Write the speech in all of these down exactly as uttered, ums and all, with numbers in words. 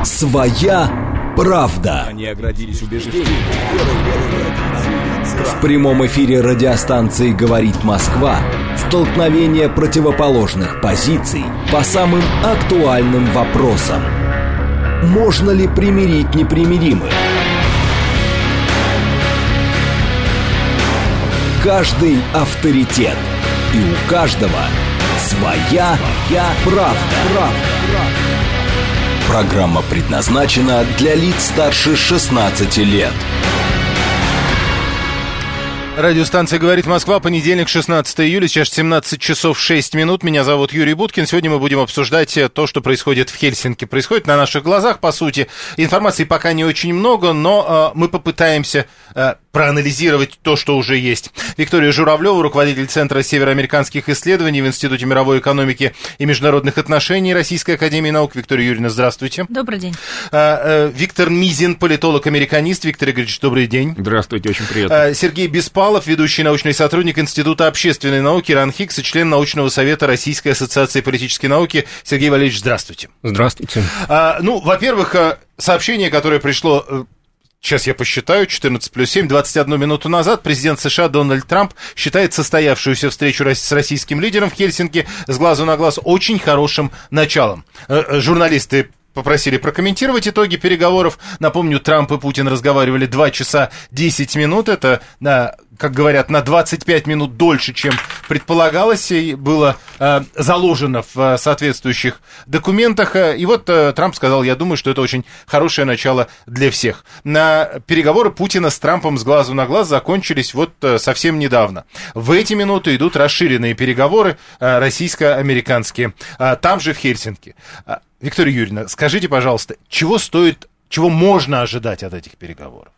Своя правда. Они оградились убеждением. В прямом эфире радиостанции «Говорит Москва» столкновение противоположных позиций по самым актуальным вопросам. Можно ли примирить непримиримых? Каждый авторитет, и у каждого своя, своя правда. правда. Программа предназначена для лиц старше шестнадцати лет. Радиостанция «Говорит Москва», понедельник, шестнадцатого июля, сейчас семнадцать часов шесть минут. Меня зовут Юрий Буткин. Сегодня мы будем обсуждать то, что происходит в Хельсинки. Происходит на наших глазах, по сути. Информации пока не очень много, но э, мы попытаемся э, проанализировать то, что уже есть. Виктория Журавлева, руководитель Центра североамериканских исследований в Институте мировой экономики и международных отношений Российской академии наук. Виктория Юрьевна, здравствуйте. Добрый день. Э, э, Виктор Мизин, политолог-американист. Виктор Игоревич, добрый день. Здравствуйте, очень приятно. Э, Сергей Беспалов, ведущий научный сотрудник Института общественной науки РАН Хикс и член научного совета Российской ассоциации политической науки. Сергей Валерьевич, здравствуйте. Здравствуйте. А, ну, во-первых, сообщение, которое пришло, сейчас я посчитаю, четырнадцать плюс семь, двадцать одну минуту назад, президент США Дональд Трамп считает состоявшуюся встречу с российским лидером в Хельсинки с глазу на глаз очень хорошим началом. Журналисты попросили прокомментировать итоги переговоров. Напомню, Трамп и Путин разговаривали два часа десять минут. Это, на, как говорят, на двадцать пять минут дольше, чем предполагалось, и было э, заложено в э, соответствующих документах. И вот э, Трамп сказал: я думаю, что это очень хорошее начало для всех. На переговоры Путина с Трампом с глазу на глаз закончились вот э, совсем недавно. В эти минуты идут расширенные переговоры э, российско-американские, э, там же в Хельсинки. Виктория Юрьевна, скажите, пожалуйста, чего стоит, чего можно ожидать от этих переговоров?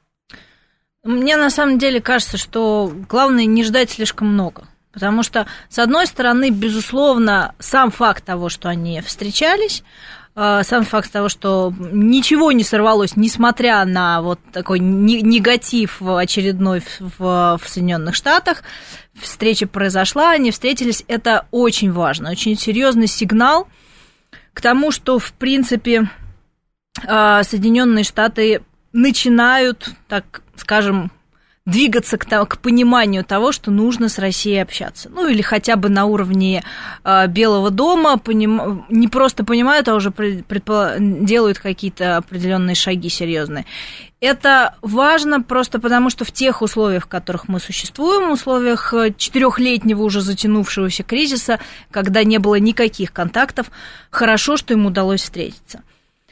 Мне на самом деле кажется, что главное не ждать слишком много. Потому что, с одной стороны, безусловно, сам факт того, что они встречались, сам факт того, что ничего не сорвалось, несмотря на вот такой негатив очередной в, в Соединенных Штатах, встреча произошла, они встретились, это очень важно, очень серьезный сигнал к тому, что, в принципе, Соединенные Штаты начинают, так скажем, двигаться к, к пониманию того, что нужно с Россией общаться. Ну, или хотя бы на уровне э, Белого дома поним... не просто понимают, а уже предпо... делают какие-то определенные шаги серьезные. Это важно просто потому, что в тех условиях, в которых мы существуем, в условиях четырехлетнего уже затянувшегося кризиса, когда не было никаких контактов, хорошо, что им удалось встретиться.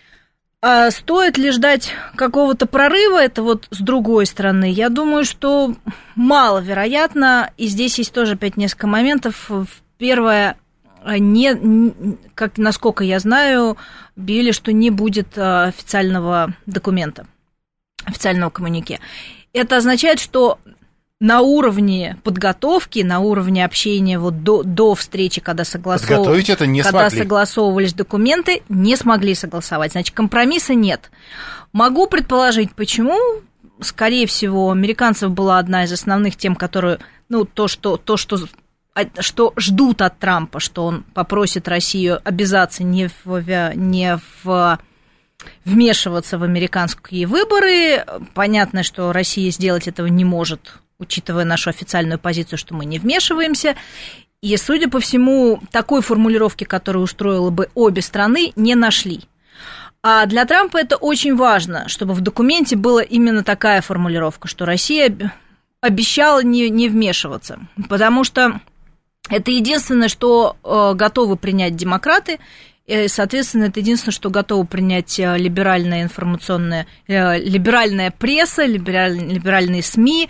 А стоит ли ждать какого-то прорыва, это вот с другой стороны, я думаю, что маловероятно, и здесь есть тоже опять несколько моментов. Первое, не, как, насколько я знаю, объявили, что не будет официального документа, официального коммюнике. Это означает, что на уровне подготовки, на уровне общения вот до, до встречи, когда, согласов... это не когда смогли. согласовывались документы, не смогли согласовать. Значит, компромисса нет. Могу предположить, почему. Скорее всего, у американцев была одна из основных тем, которую, ну, то, что, то, что, что ждут от Трампа, что он попросит Россию обязаться не в... Не в вмешиваться в американские выборы. Понятно, что Россия сделать этого не может, учитывая нашу официальную позицию, что мы не вмешиваемся. И, судя по всему, такой формулировки, которая устроила бы обе страны, не нашли. А для Трампа это очень важно, чтобы в документе была именно такая формулировка, что Россия обещала не, не вмешиваться. Потому что это единственное, что готовы принять демократы. И, соответственно, это единственное, что готово принять либеральная информационная, либеральная пресса, либераль, либеральные СМИ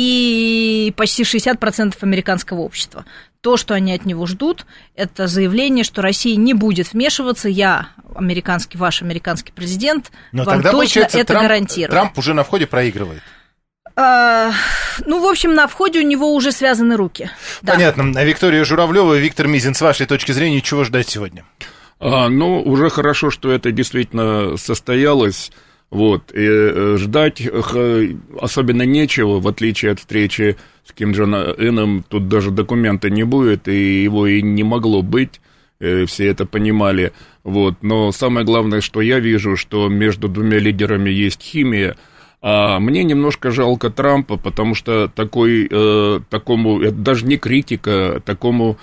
и почти шестьдесят процентов американского общества. То, что они от него ждут, это заявление, что Россия не будет вмешиваться. Я, американский, ваш американский президент, Но вам тогда, точно это Трамп, гарантирую. Трамп уже на входе проигрывает. А, ну, в общем, на входе у него уже связаны руки. Понятно. Да. Виктория Журавлева, Виктор Мизин, с вашей точки зрения, чего ждать сегодня? А, ну, уже хорошо, что это действительно состоялось. Вот, и ждать особенно нечего, в отличие от встречи с Ким Чен Ыном. Тут даже документа не будет, и его и не могло быть, все это понимали. вот, но самое главное, что я вижу, что между двумя лидерами есть химия. А мне немножко жалко Трампа, потому что такой, э, такому, это даже не критика, такому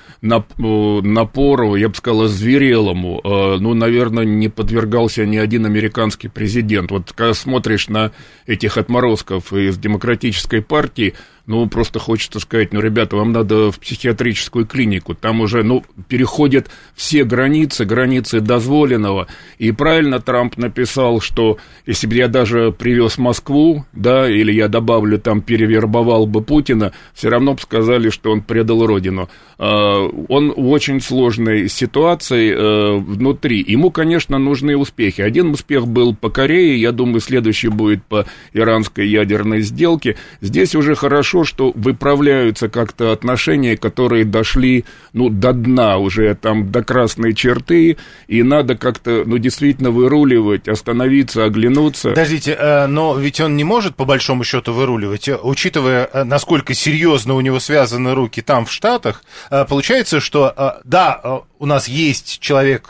напору, я бы сказал, зверелому, э, ну, наверное, не подвергался ни один американский президент. Вот когда смотришь на этих отморозков из Демократической партии, ну, просто хочется сказать, ну, ребята, вам надо в психиатрическую клинику, там уже, ну, переходят все границы, границы дозволенного, и правильно Трамп написал, что если бы я даже привез Москву, да, или я добавлю, там, перевербовал бы Путина, все равно бы сказали, что он предал родину. Он в очень сложной ситуации внутри, ему, конечно, нужны успехи. Один успех был по Корее, я думаю, следующий будет по иранской ядерной сделке. Здесь уже хорошо, что выправляются как-то отношения, которые дошли, ну, до дна уже, там, до красной черты, и надо как-то, ну, действительно выруливать, остановиться, оглянуться. Подождите, но ведь он не может, по большому счету, выруливать, учитывая, насколько серьезно у него связаны руки там, в Штатах, получается, что, да, у нас есть человек,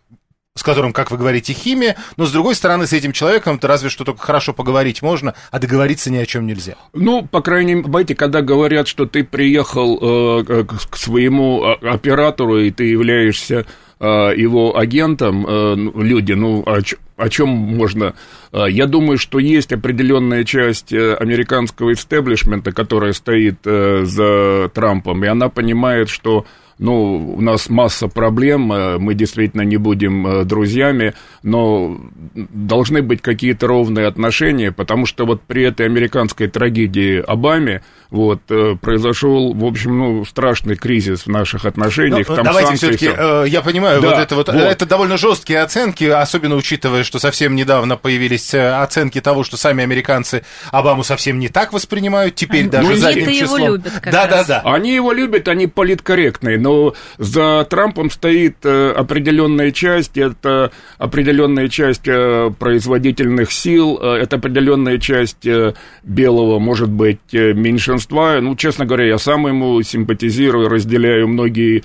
с которым, как вы говорите, химия, но, с другой стороны, с этим человеком-то разве что только хорошо поговорить можно, а договориться ни о чем нельзя. Ну, по крайней мере, понимаете, когда говорят, что ты приехал э, к своему оператору, и ты являешься э, его агентом, э, люди, ну, о, о чем можно... Я думаю, что есть определенная часть американского истеблишмента, которая стоит э, за Трампом, и она понимает, что... Ну, у нас масса проблем, мы действительно не будем друзьями, но должны быть какие-то ровные отношения, потому что вот при этой американской трагедии Обаме вот, произошел, в общем, ну, страшный кризис в наших отношениях. Ну, там давайте все-таки, э, я понимаю, да, вот это вот, вот, это довольно жесткие оценки, особенно учитывая, что совсем недавно появились оценки того, что сами американцы Обаму совсем не так воспринимают, теперь они, даже ну, задним числом. Его любят как да, раз. да, да. Они его любят, они политкорректные, но за Трампом стоит определенная часть, это определенная часть производительных сил, это определенная часть белого, может быть, меньшинства. Ну, честно говоря, я сам ему симпатизирую, разделяю многие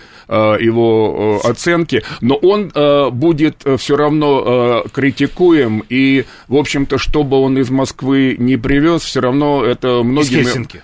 его оценки, но он будет все равно критикуем, и, в общем-то, что бы он из Москвы не привез, все равно это многими... Из Хельсинки.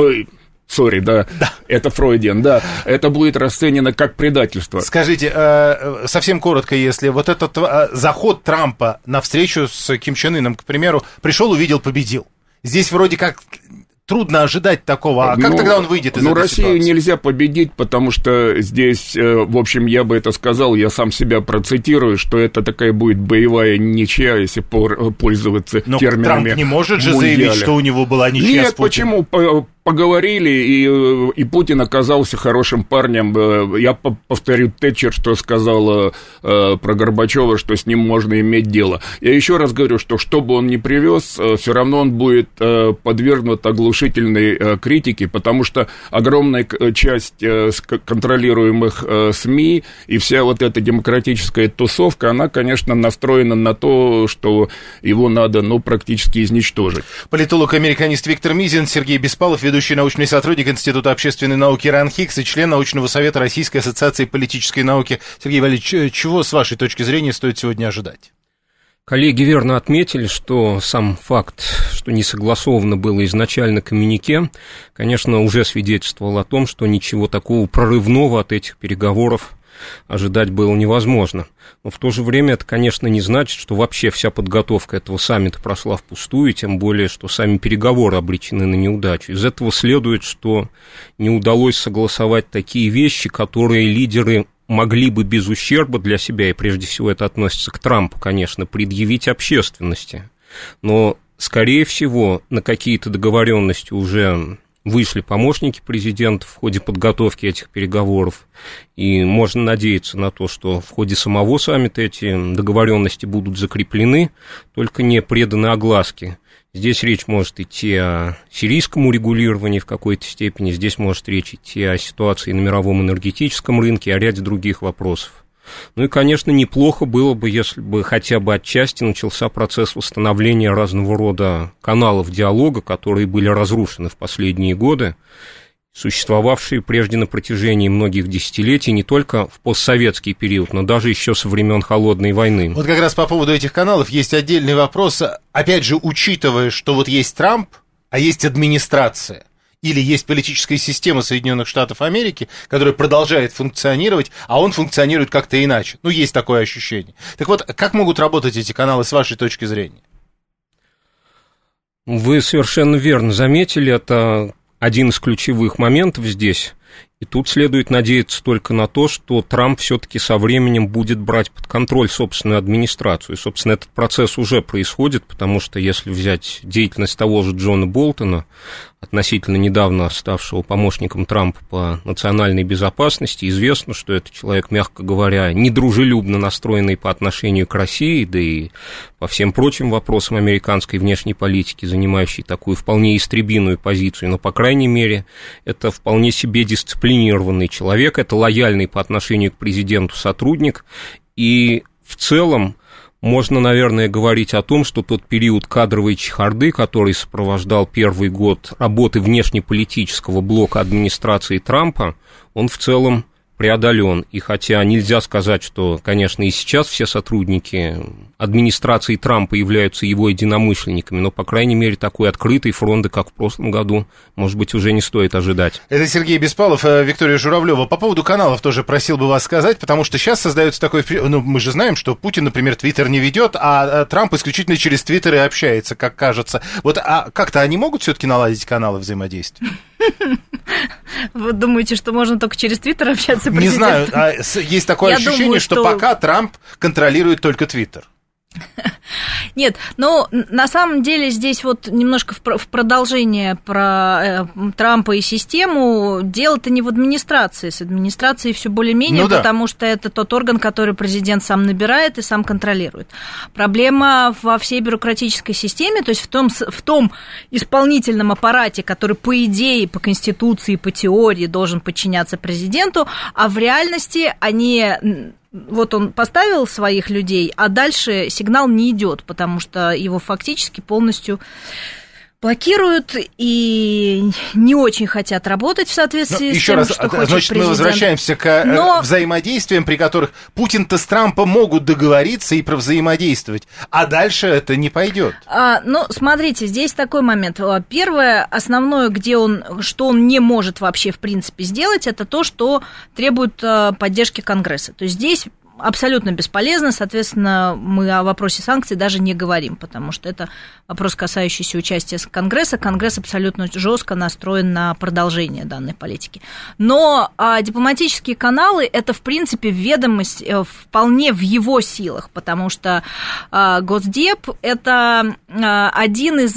Сори, да, да, это Фройден, да, это будет расценено как предательство. Скажите, э, совсем коротко, если вот этот э, заход Трампа на встречу с Ким Чен Ыном, к примеру, пришел, увидел, победил. Здесь вроде как трудно ожидать такого, а как ну, тогда он выйдет из ну, этой Россию ситуации? Нельзя победить, потому что здесь, в общем, я бы это сказал, я сам себя процитирую, что это такая будет боевая ничья, если пользоваться Но терминами. Трамп не может же мундиаля. заявить, что у него была ничья. Нет, с Путиным? почему? Поговорили, и, и Путин оказался хорошим парнем. Я повторю Тэтчер, что сказала э, про Горбачева, что с ним можно иметь дело. Я еще раз говорю, что что бы он ни привез, э, все равно он будет э, подвергнут оглушительной э, критике, потому что огромная часть э, контролируемых э, СМИ и вся вот эта демократическая тусовка, она, конечно, настроена на то, что его надо, ну, практически изничтожить. Политолог-американист Виктор Мизин, Сергей Беспалов, ведущий научный сотрудник Института общественной науки РАН-Хикс и член научного совета Российской ассоциации политической науки. Сергей Валерьевич, чего, с вашей точки зрения, стоит сегодня ожидать? Коллеги верно отметили, что сам факт, что не согласовано было изначально коммюнике, конечно, уже свидетельствовал о том, что ничего такого прорывного от этих переговоров ожидать было невозможно. Но в то же время это, конечно, не значит, что вообще вся подготовка этого саммита прошла впустую, тем более, что сами переговоры обречены на неудачу. Из этого следует, что не удалось согласовать такие вещи, которые лидеры могли бы без ущерба для себя, и прежде всего это относится к Трампу, конечно, предъявить общественности. Но, скорее всего, на какие-то договоренности уже вышли помощники президента в ходе подготовки этих переговоров, и можно надеяться на то, что в ходе самого саммита эти договоренности будут закреплены, только не преданы огласке. Здесь речь может идти о сирийском урегулировании в какой-то степени, здесь может речь идти о ситуации на мировом энергетическом рынке, о ряде других вопросов. Ну и, конечно, неплохо было бы, если бы хотя бы отчасти начался процесс восстановления разного рода каналов диалога, которые были разрушены в последние годы. существовавшие прежде на протяжении многих десятилетий не только в постсоветский период, но даже еще со времен Холодной войны. Вот как раз по поводу этих каналов есть отдельный вопрос. Опять же, учитывая, что вот есть Трамп, а есть администрация, или есть политическая система Соединенных Штатов Америки, которая продолжает функционировать, а он функционирует как-то иначе. Ну, есть такое ощущение. Так вот, как могут работать эти каналы с вашей точки зрения? Вы совершенно верно заметили, это один из ключевых моментов здесь, и тут следует надеяться только на то, что Трамп все-таки со временем будет брать под контроль собственную администрацию. И, собственно, этот процесс уже происходит, потому что если взять деятельность того же Джона Болтона, относительно недавно ставшего помощником Трампа по национальной безопасности, известно, что это человек, мягко говоря, недружелюбно настроенный по отношению к России, да и по всем прочим вопросам американской внешней политики, занимающий такую вполне истребиную позицию, но, по крайней мере, это вполне себе дисциплинированный человек, это лояльный по отношению к президенту сотрудник, и в целом можно, наверное, говорить о том, что тот период кадровой чехарды, который сопровождал первый год работы внешнеполитического блока администрации Трампа, он в целом преодолен. И хотя нельзя сказать, что, конечно, и сейчас все сотрудники администрации Трампа являются его единомышленниками, но, по крайней мере, такой открытой фронты, как в прошлом году, может быть, уже не стоит ожидать. Это Сергей Беспалов, Виктория Журавлева. По поводу каналов тоже просил бы вас сказать, потому что сейчас создается такое... Ну, мы же знаем, что Путин, например, Твиттер не ведет, а Трамп исключительно через Твиттер и общается, как кажется. Вот, а как-то они могут все-таки наладить каналы взаимодействия? Вы думаете, что можно только через Твиттер общаться? Не знаю, есть такое ощущение, что пока Трамп контролирует только Твиттер. Нет, но на самом деле здесь вот немножко в продолжение про Трампа и систему. Дело-то не в администрации. С администрацией все более-менее, ну, да. Потому что это тот орган, который президент сам набирает и сам контролирует. Проблема во всей бюрократической системе, то есть в том, в том исполнительном аппарате, который по идее, по конституции, по теории должен подчиняться президенту, а в реальности они... Вот он поставил своих людей, а дальше сигнал не идет, потому что его фактически полностью блокируют и не очень хотят работать в соответствии Но с тем, раз, что хочет значит, президент. Мы возвращаемся к Но... взаимодействиям, при которых Путин-то с Трампом могут договориться и провзаимодействовать, а дальше это не пойдет. А, ну, смотрите, здесь такой момент. Первое, основное, где он, что он не может вообще в принципе сделать, это то, что требует поддержки Конгресса. То есть здесь абсолютно бесполезно, соответственно, мы о вопросе санкций даже не говорим, потому что это вопрос, касающийся участия Конгресса. Конгресс абсолютно жестко настроен на продолжение данной политики. Но а, дипломатические каналы – это, в принципе, ведомость вполне в его силах, потому что а, Госдеп – это а, один из...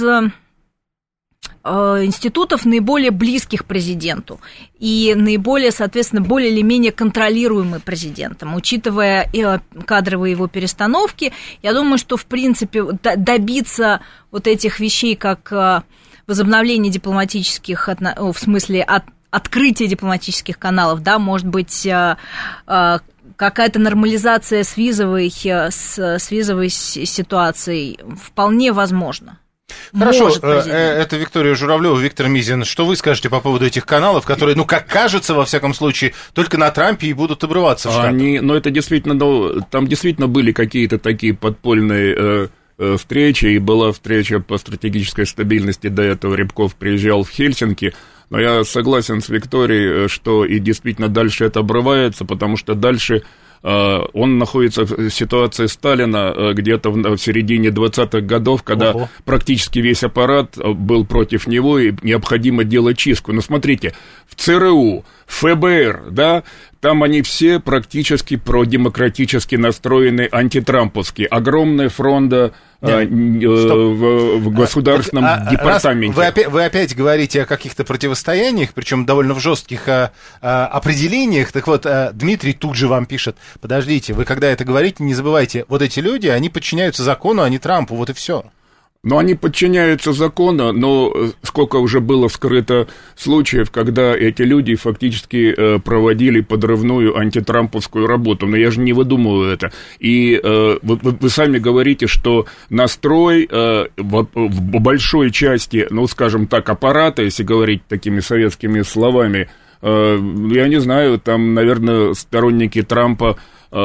институтов, наиболее близких президенту и наиболее, соответственно, более или менее контролируемый президентом. Учитывая кадровые его перестановки, я думаю, что, в принципе, добиться вот этих вещей, как возобновление дипломатических, в смысле от, открытия дипломатических каналов, да, может быть, какая-то нормализация с визовой, с, с визовой ситуацией вполне возможна. Хорошо, это Виктория Журавлева, Виктор Мизин. Что вы скажете по поводу этих каналов, которые, ну, как кажется, во всяком случае, только на Трампе и будут обрываться в Штатах? Они, ну, это действительно, ну, там действительно были какие-то такие подпольные э, э, встречи, и была встреча по стратегической стабильности, до этого Рябков приезжал в Хельсинки, но я согласен с Викторией, что и действительно дальше это обрывается, потому что дальше... Он находится в ситуации Сталина где-то в середине двадцатых годов, когда Ого. практически весь аппарат был против него, и необходимо делать чистку. Но смотрите, в ЦРУ, ФБР, да, там они все практически продемократически настроены, антитрамповские. Огромная фронта э, э, в, в государственном а, департаменте. Вы опять, вы опять говорите о каких-то противостояниях, причем довольно в жестких а, а, определениях. Так вот, а, Дмитрий тут же вам пишет: подождите, вы когда это говорите, не забывайте, вот эти люди, они подчиняются закону, а не Трампу, вот и все. Но они подчиняются закону, но сколько уже было вскрыто случаев, когда эти люди фактически проводили подрывную антитрамповскую работу. Но я же не выдумываю это. И вы, вы сами говорите, что настрой в большой части, ну, скажем так, аппарата, если говорить такими советскими словами, я не знаю, там, наверное, сторонники Трампа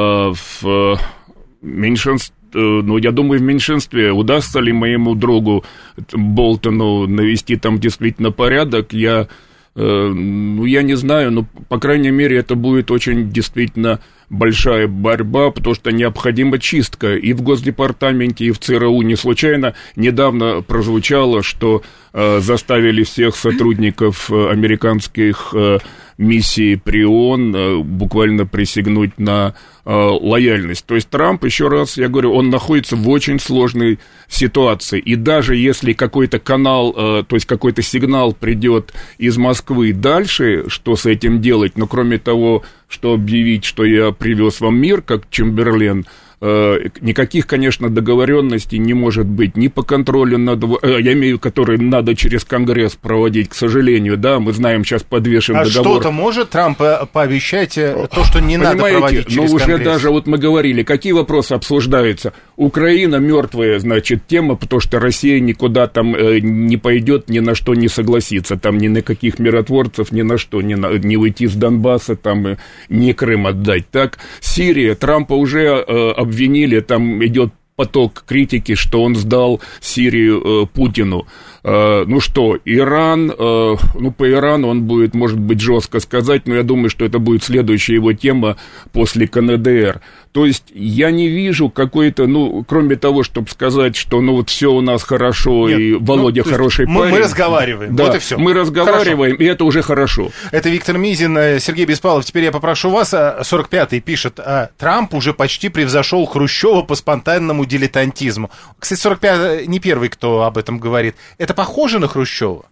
в меньшинстве, ну, я думаю, в меньшинстве. Удастся ли моему другу Болтону навести там действительно порядок, я, э, ну, я не знаю, но, по крайней мере, это будет очень действительно большая борьба, потому что необходима чистка и в Госдепартаменте, и в ЦРУ. Не случайно недавно прозвучало, что э, заставили всех сотрудников э, американских э, миссий при ООН э, буквально присягнуть на э, лояльность. То есть Трамп, еще раз, я говорю, он находится в очень сложной ситуации. И даже если какой-то канал, э, то есть какой-то сигнал придет из Москвы дальше, что с этим делать, но кроме того, что объявить, что я привез вам мир, как Чемберлен, никаких, конечно, договоренностей не может быть ни по контролю над... Я имею, которые надо через Конгресс проводить, к сожалению, да, мы знаем, сейчас подвешен а договор. А что-то может Трамп пообещать, то, что не надо проводить через Конгресс? Конгресс? Ну, уже даже, вот мы говорили, какие вопросы обсуждаются? Украина мертвая, значит, тема, потому что Россия никуда там не пойдет, ни на что не согласится, там ни на каких миротворцев, ни на что, ни, на, не уйти с Донбасса, там, ни Крым отдать. Так, Сирия, Трампа уже обвинили, там идет поток критики, что он сдал Сирию э, Путину. Э, ну что, Иран, э, ну по Ирану он будет, может быть, жестко сказать, но я думаю, что это будет следующая его тема после КНДР. То есть я не вижу какой-то, ну, кроме того, чтобы сказать, что ну вот все у нас хорошо, Нет, и Володя ну, хороший мы, парень. Мы разговариваем, да, вот и все. Мы разговариваем, хорошо. И это уже хорошо. Это Виктор Мизин, Сергей Беспалов. Теперь я попрошу вас, сорок пятый пишет, Трамп уже почти превзошел Хрущева по спонтанному дилетантизму. Кстати, сорок пятый не первый, кто об этом говорит. Это похоже на Хрущева?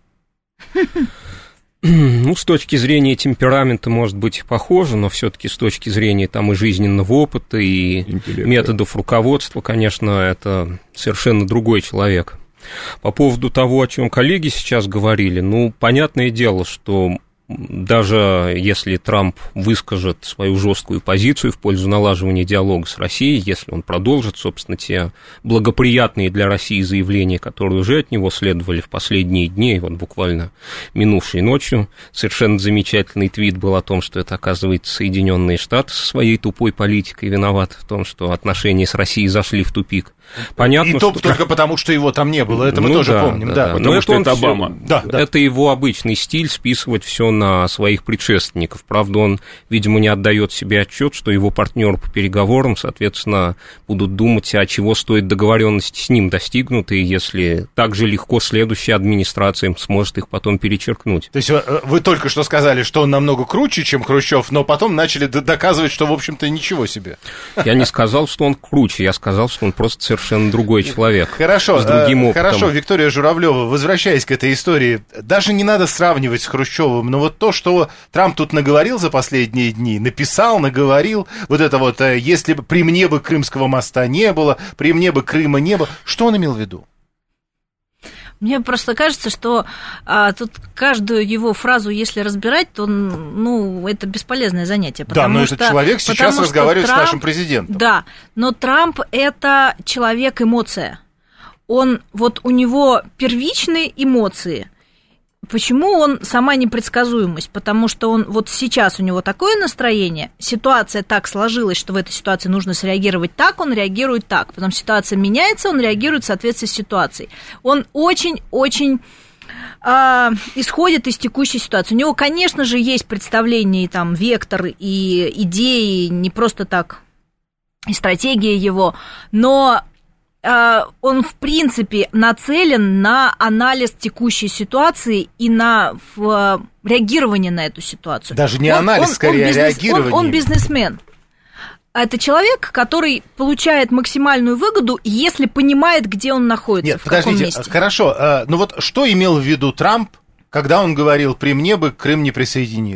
Ну, с точки зрения темперамента, может быть, похоже, но все-таки с точки зрения там и жизненного опыта, и интеллекта, методов руководства, конечно, это совершенно другой человек. По поводу того, о чем коллеги сейчас говорили, ну, понятное дело, что даже если Трамп выскажет свою жесткую позицию в пользу налаживания диалога с Россией, если он продолжит, собственно, те благоприятные для России заявления, которые уже от него следовали в последние дни, вот буквально минувшей ночью, совершенно замечательный твит был о том, что это, оказывается, Соединенные Штаты со своей тупой политикой виноваты в том, что отношения с Россией зашли в тупик. Понятно, и то что... только потому, что его там не было, это мы ну, тоже да, помним, да, да. да. Потому Но что это, это всё... Обама. Да, да. Это его обычный стиль списывать все на своих предшественников. Правда, он, видимо, не отдает себе отчет, что его партнеры по переговорам, соответственно, будут думать, а чего стоит договоренности с ним достигнуты, если так же легко следующая администрация сможет их потом перечеркнуть. То есть вы только что сказали, что он намного круче, чем Хрущев, но потом начали доказывать, что, в общем-то, ничего себе. Я не сказал, что он круче, я сказал, что он просто совершенно другой человек. Хорошо, с другим опытом. Хорошо, Виктория Журавлева, возвращаясь к этой истории, даже не надо сравнивать с Хрущевым, но вот то, что Трамп тут наговорил за последние дни, написал, наговорил, вот это вот, если бы при мне бы Крымского моста не было, при мне бы Крыма не было, что он имел в виду? Мне просто кажется, что а, тут каждую его фразу, если разбирать, то, ну, это бесполезное занятие. Да, но что, этот человек сейчас разговаривает Трамп, с нашим президентом. Да, но Трамп – это человек-эмоция. Он, вот у него первичные эмоции. Почему он сама непредсказуемость? Потому что он вот сейчас у него такое настроение, ситуация так сложилась, что в этой ситуации нужно среагировать так, он реагирует так. Потом ситуация меняется, он реагирует в соответствии с ситуацией. Он очень-очень э, исходит из текущей ситуации. У него, конечно же, есть представление, там, вектор и идеи, не просто так, и стратегия его, но... он, в принципе, нацелен на анализ текущей ситуации и на в, реагирование на эту ситуацию. Даже не он, анализ, он, скорее, он бизнес, реагирование. Он, он бизнесмен. Это человек, который получает максимальную выгоду, если понимает, где он находится, Нет, в каком подождите, месте. Хорошо, ну вот что имел в виду Трамп, когда он говорил, при мне бы Крым не присоединили?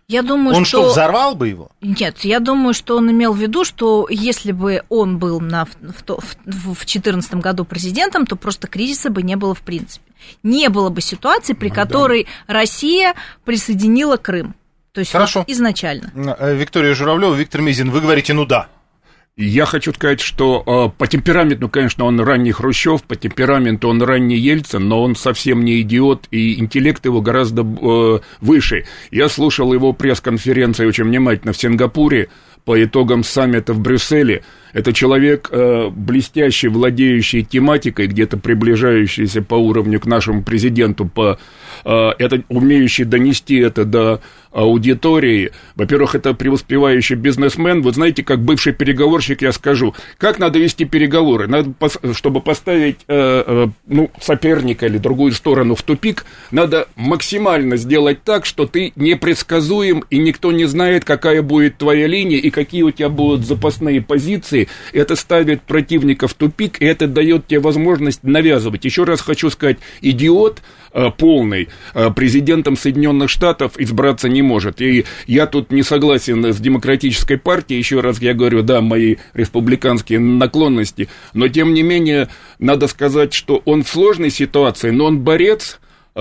Я думаю, он что... что, взорвал бы его? Нет, я думаю, что он имел в виду, что если бы он был на, в две тысячи четырнадцатом году президентом, то просто кризиса бы не было в принципе. Не было бы ситуации, при ну, которой да. Россия присоединила Крым. То есть Хорошо. Вот изначально. Виктория Журавлева, Виктор Мизин, вы говорите «ну да». Я хочу сказать, что э, по темпераменту, конечно, он ранний Хрущев, по темпераменту он ранний Ельцин, но он совсем не идиот, и интеллект его гораздо э, выше. Я слушал его пресс-конференции очень внимательно в Сингапуре по итогам саммита в Брюсселе. Это человек, э, блестящий, владеющий тематикой, где-то приближающийся по уровню к нашему президенту, по, э, это, умеющий донести это до аудитории. Во-первых, это преуспевающий бизнесмен. Вы знаете, как бывший переговорщик, я скажу, как надо вести переговоры. Надо, чтобы поставить э, э, ну, соперника или другую сторону в тупик, надо максимально сделать так, что ты непредсказуем, и никто не знает, какая будет твоя линия и какие у тебя будут запасные позиции. Это ставит противника в тупик, и это дает тебе возможность навязывать. Еще раз хочу сказать, идиот э, полный э, президентом Соединенных Штатов избраться не может. И я тут не согласен с Демократической партией, еще раз я говорю, да, мои республиканские наклонности, но тем не менее надо сказать, что он в сложной ситуации, но он борец,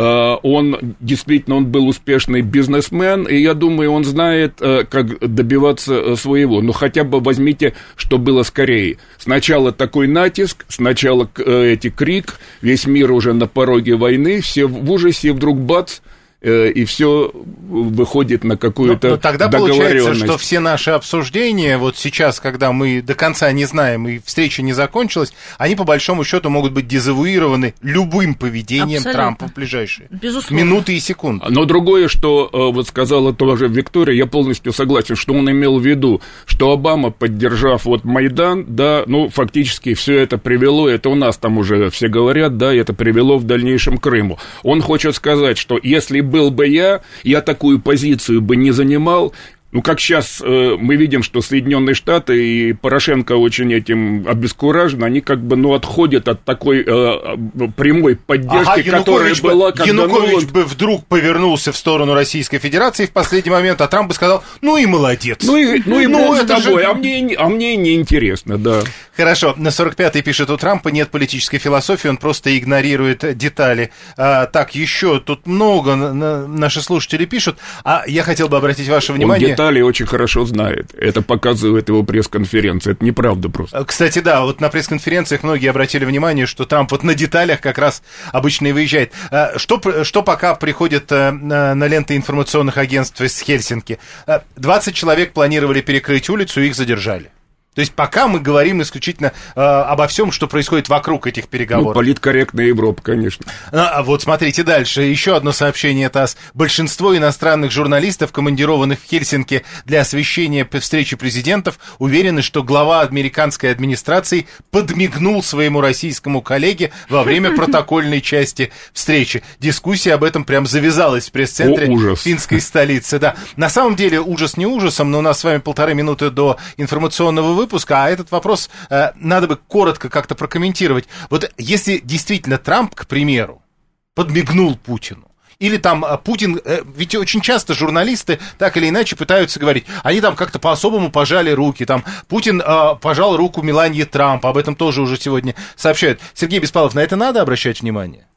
он действительно, он был успешный бизнесмен, и я думаю, он знает, как добиваться своего. Но хотя бы возьмите, что было скорее. Сначала такой натиск, сначала эти крик, весь мир уже на пороге войны, все в ужасе, и вдруг бац, и все выходит на какую-то но, но тогда договоренность. Получается, что все наши обсуждения, вот сейчас, когда мы до конца не знаем, и встреча не закончилась, они, по большому счету, могут быть дезавуированы любым поведением Абсолютно. Трампа в ближайшие Безусловно. минуты и секунды. Но другое, что вот сказала тоже Виктория, я полностью согласен, что он имел в виду, что Обама, поддержав вот Майдан, да, ну, фактически все это привело, это у нас там уже все говорят, да, это привело в дальнейшем к Крыму. Он хочет сказать, что если был бы я, я такую позицию бы не занимал. Ну, как сейчас э, мы видим, что Соединенные Штаты и Порошенко очень этим обескуражены, они как бы, ну, отходят от такой э, прямой поддержки, ага, которая бы, была... Когда, Янукович ну, бы вдруг повернулся в сторону Российской Федерации в последний момент, а Трамп бы сказал, ну и молодец. Ну и, ну и ну, бог это с тобой, же... а мне, а мне неинтересно, да. Хорошо, на сорок пятый пишет, у Трампа нет политической философии, он просто игнорирует детали. А, так, еще тут много на, наши слушатели пишут, а я хотел бы обратить ваше внимание... Он детали очень хорошо знает, это показывает его пресс-конференция, это неправда просто. Кстати, да, вот на пресс-конференциях многие обратили внимание, что Трамп вот на деталях как раз обычно и выезжает. Что, что пока приходит на ленты информационных агентств из Хельсинки? двадцать человек планировали перекрыть улицу, их задержали. То есть пока мы говорим исключительно э, обо всем, что происходит вокруг этих переговоров. Ну, политкорректная Европа, конечно. А, вот смотрите дальше. Еще одно сообщение ТАСС. Большинство иностранных журналистов, командированных в Хельсинки для освещения встречи президентов, уверены, что глава американской администрации подмигнул своему российскому коллеге во время протокольной части встречи. Дискуссия об этом прям завязалась в пресс-центре финской столицы. Да. На самом деле ужас не ужасом, но у нас с вами полторы минуты до информационного выпуска. Выпуска, а этот вопрос э, надо бы коротко как-то прокомментировать. Вот если действительно Трамп, к примеру, подмигнул Путину, или там Путин, э, ведь очень часто журналисты так или иначе пытаются говорить, они там как-то по-особому пожали руки, там Путин э, пожал руку Меланье Трамп, об этом тоже уже сегодня сообщают. Сергей Беспалов, на это надо обращать внимание?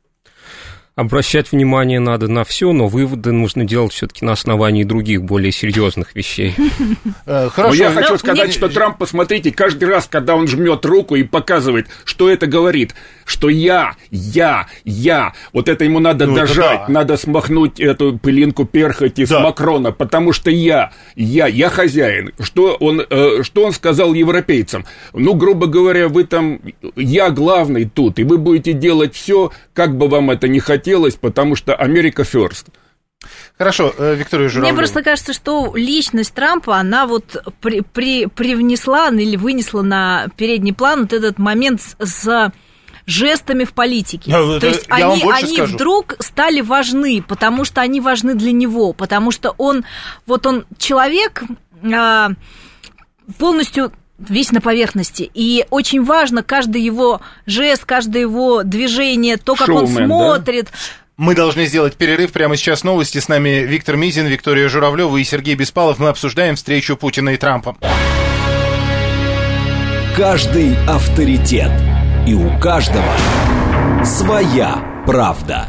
Обращать внимание надо на все, но выводы нужно делать все-таки на основании других, более серьезных вещей. Хорошо. Я хочу сказать, что Трамп, посмотрите, каждый раз, когда он жмет руку и показывает, что это говорит, что я, я, я, вот это ему надо дожать, надо смахнуть эту пылинку перхоти с Макрона, потому что я, я, я хозяин. Что он, что он сказал европейцам? Ну, грубо говоря, вы там, я главный тут, и вы будете делать все, как бы вам это ни хотелось, потому что Америка first. Хорошо, Виктория Журавлева. Мне просто кажется, что личность Трампа, она вот при, при, привнесла или вынесла на передний план вот этот момент с, с жестами в политике. Я, То есть я они, они вдруг стали важны, потому что они важны для него, потому что он, вот он человек а, полностью... весь на поверхности, и очень важно каждый его жест, каждое его движение, то, как Шоумен, он смотрит, Мы должны сделать перерыв. Прямо сейчас новости. С нами Виктор Мизин, Виктория Журавлева и Сергей Беспалов. Мы обсуждаем встречу Путина и Трампа. Каждый авторитет. И у каждого своя правда.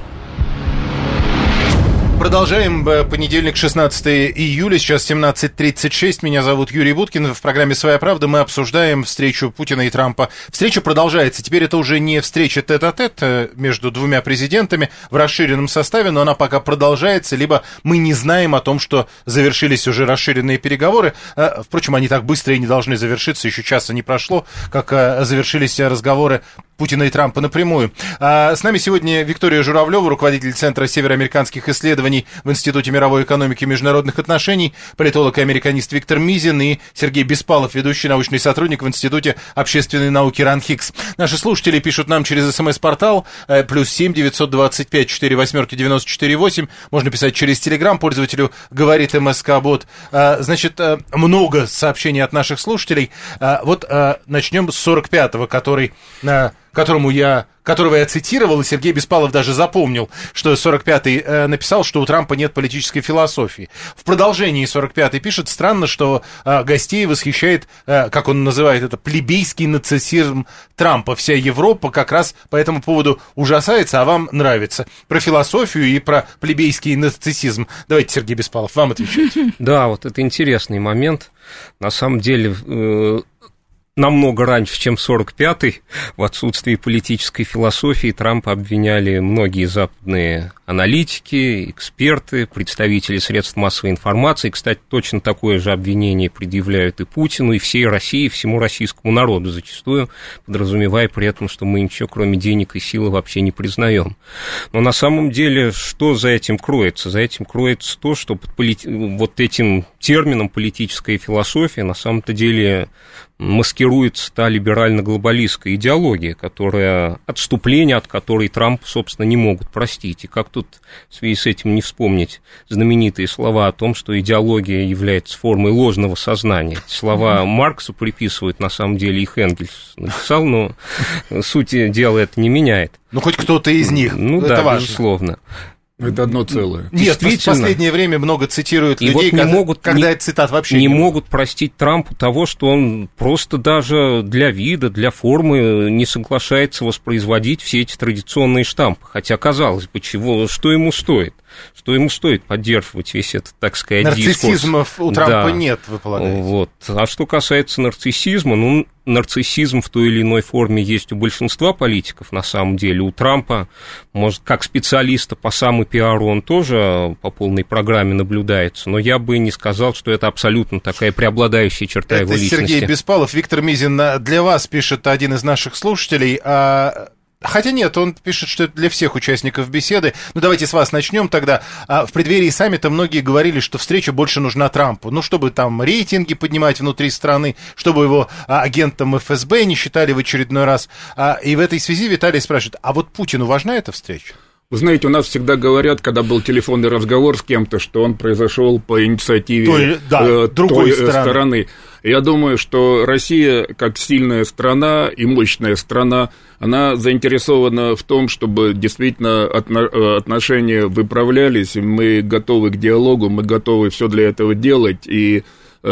Продолжаем. Понедельник, шестнадцатое июля, сейчас семнадцать тридцать шесть. Меня зовут Юрий Буткин. В программе «Своя правда» мы обсуждаем встречу Путина и Трампа. Встреча продолжается. Теперь это уже не встреча тет-а-тет между двумя президентами в расширенном составе, но она пока продолжается, либо мы не знаем о том, что завершились уже расширенные переговоры. Впрочем, они так быстро и не должны завершиться. Еще часа не прошло, как завершились разговоры Путина и Трампа напрямую. С нами сегодня Виктория Журавлева, руководитель Центра североамериканских исследований в Институте мировой экономики и международных отношений, политолог и американист Виктор Мизин и Сергей Беспалов, ведущий научный сотрудник в Институте общественной науки РАН Хикс. Наши слушатели пишут нам через СМС-портал плюс семь девятьсот двадцать пять четыре восьмерки девяносто четыре восемь. Можно писать через Телеграм, пользователю говорит МСК-бот. Значит, много сообщений от наших слушателей. Вот начнем с сорок пятого, который... которому я, которого я цитировал, и Сергей Беспалов даже запомнил, что сорок пятый э, написал, что у Трампа нет политической философии. В продолжении сорок пятый пишет: странно, что э, гостей восхищает, э, как он называет это, плебейский нацизм Трампа. Вся Европа как раз по этому поводу ужасается, а вам нравится. Про философию и про плебейский нацизм. Давайте, Сергей Беспалов, вам отвечать. Да, вот это интересный момент. На самом деле... Э- Намного раньше, чем сорок пятый, в отсутствии политической философии Трампа обвиняли многие западные аналитики, эксперты, представители средств массовой информации. Кстати, точно такое же обвинение предъявляют и Путину, и всей России, и всему российскому народу зачастую, подразумевая при этом, что мы ничего, кроме денег и силы, вообще не признаем. Но на самом деле, что за этим кроется? За этим кроется то, что под полит... вот этим термином политическая философия на самом-то деле маскируется та либерально-глобалистская идеология, которая, отступление от которой Трамп, собственно, не могут простить. И как тут в связи с этим не вспомнить знаменитые слова о том, что идеология является формой ложного сознания. Эти слова Марксу приписывают, на самом деле, их Энгельс написал, но суть дела это не меняет. Ну, хоть кто-то из них. Ну это да, важно. Безусловно. Это одно целое. Нет, в последнее время много цитируют и людей, вот не когда, могут, когда не, это цитат вообще не не могут простить Трампу того, что он просто даже для вида, для формы не соглашается воспроизводить все эти традиционные штампы. Хотя, казалось бы, чего, что ему стоит? Что ему стоит поддерживать весь этот, так сказать, нарциссизма дискурс? у Трампа да. нет, вы полагаете? Вот. А что касается нарциссизма, ну, нарциссизм в той или иной форме есть у большинства политиков, на самом деле. У Трампа, может, как специалиста по самопиару он тоже по полной программе наблюдается, но я бы не сказал, что это абсолютно такая преобладающая черта это его личности. Сергей Беспалов. Виктор Мизин, для вас пишет один из наших слушателей. А... Хотя нет, он пишет, что это для всех участников беседы. Ну, давайте с вас начнем тогда. В преддверии саммита многие говорили, что встреча больше нужна Трампу. Ну, чтобы там рейтинги поднимать внутри страны, чтобы его агентом эф эс бэ не считали в очередной раз. И в этой связи Виталий спрашивает, а вот Путину важна эта встреча? Вы знаете, у нас всегда говорят, когда был телефонный разговор с кем-то, что он произошел по инициативе той, да, э, другой той стороны. стороны. Я думаю, что Россия, как сильная страна и мощная страна, она заинтересована в том, чтобы действительно отношения выправлялись. Мы готовы к диалогу, мы готовы все для этого делать. И,